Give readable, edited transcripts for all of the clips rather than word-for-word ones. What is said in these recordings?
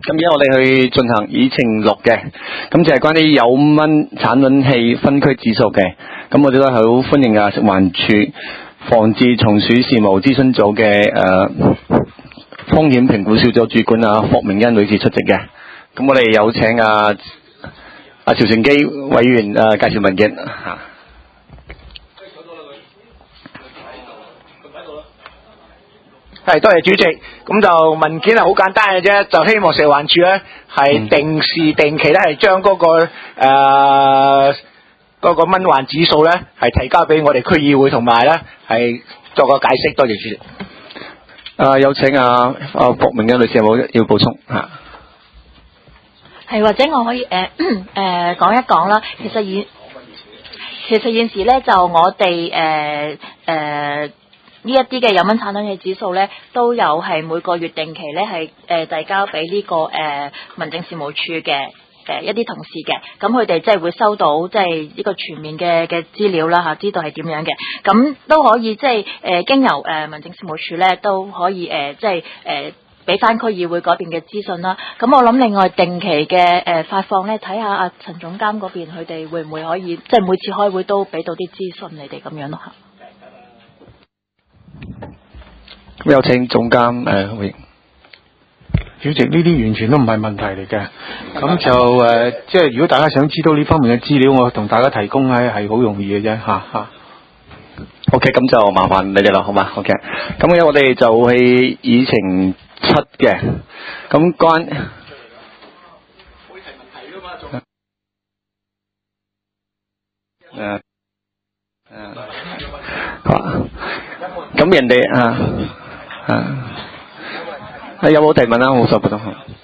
咁而家我哋去進行議程6嘅，咁就係關於有蚊產卵器分區指數嘅。咁我哋都係好歡迎食環署防治蟲鼠事務諮詢組嘅風險評估小組主管霍明欣女士出席嘅。咁我哋有請曹成基委員介紹文件嚇。 係，多謝主席。咁就文件係好簡單嘅啫，就希望食環署咧係定時定期咧係將嗰個蚊患指數咧係提交俾我哋區議會，同埋咧係作個解釋。多謝主席。 有請霍明欣女士有冇要補充嚇？ 係，或者我可以講一講啦。其實現時咧就我哋呢一啲嘅有蚊產卵器指數咧，都有係每個月定期咧係遞交俾呢個民政事務處嘅一啲同事嘅，咁佢哋即係會收到即係呢個全面嘅資料啦嚇，知道係點樣嘅，咁都可以即係經由民政事務處咧都可以即係俾翻區議會嗰邊嘅資訊啦。咁我諗另外定期嘅發放咧，睇下阿陳總監嗰邊佢哋會唔會可以即係每次開會都俾到啲資訊你哋咁樣咯嚇。 咁有請總監主席，呢啲完全都唔係問題嚟嘅。咁就即係如果大家想知道呢方面嘅資料，我同大家提供係好容易嘅啫嚇。 OK， 咁就麻煩你哋啦，好嘛 ？OK， 咁我哋就係議程7嘅，咁關會提問題噶嘛？仲咁人哋有冇提問啊？冇錯，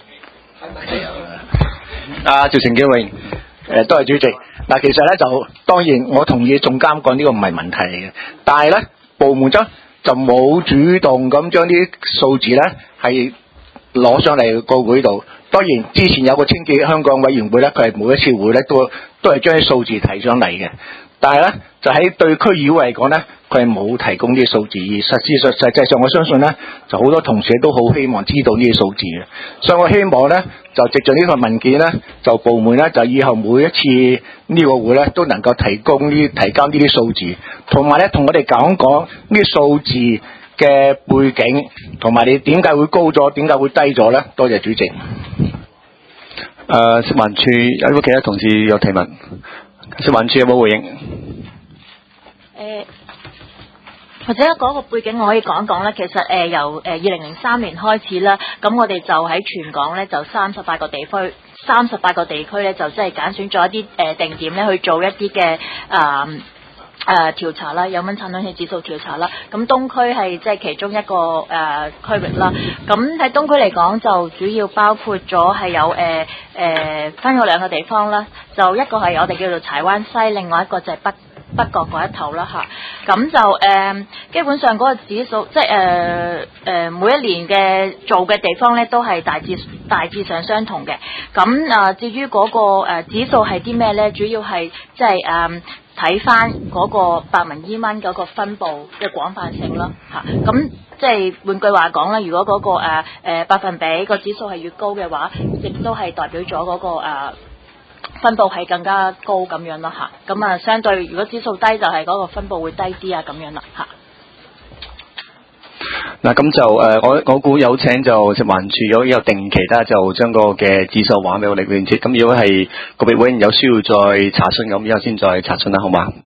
趙成基委員， 多謝主席。嗱，其實咧就當然我同意總監講呢個唔係問題嚟嘅，但係咧部門就冇主動咁將啲數字咧係攞上嚟個會度。當然之前有個清潔香港委員會咧，佢係每一次會咧都係將啲數字提上嚟嘅。但係咧，就喺對區議會嚟講咧，佢係冇提供呢啲數字。而實際上，我相信咧，就好多同事都好希望知道呢啲數字嘅。所以我希望咧，就藉着呢份文件咧，就部門咧，就以後每一次呢個會咧，都能夠提交呢啲數字，同埋咧，同我哋講呢啲數字嘅背景，同埋你點解會高咗，點解會低咗咧？多謝主席。 食環署有冇其他同事有提問？食環署有冇回應？ 或者嗰個背景我可以講講啦。其實由2003年開始啦，咁我哋就喺全港咧就38個地區咧就即係揀選咗一啲定點咧去做一啲嘅調查啦，有蚊產卵器指數調查啦。咁東區係即係其中一個區域啦。咁喺東區嚟講就主要包括咗係有分咗兩個地方啦，就一個係我哋叫做柴灣西，另外一個就係北角嗰一頭啦嚇。咁就基本上嗰個指數即係每一年嘅做嘅地方咧都係大致上相同嘅。咁至於嗰個指數係啲咩咧？主要係即係睇翻嗰個白紋伊蚊嗰個分佈嘅廣泛性啦嚇。咁即係換句話講啦，如果嗰個百分比個指數係越高嘅話，亦都係代表咗嗰個分佈係更加高咁樣咯嚇。咁相對如果指數低就係嗰個分佈會低啲啊咁樣啦嚇。 嗱，咁就我估有請就食環署如果有定期啦，就將個嘅指數話俾我哋委員知。咁如果係個別委員有需要再查詢咁，以後先再查詢啦，好嘛？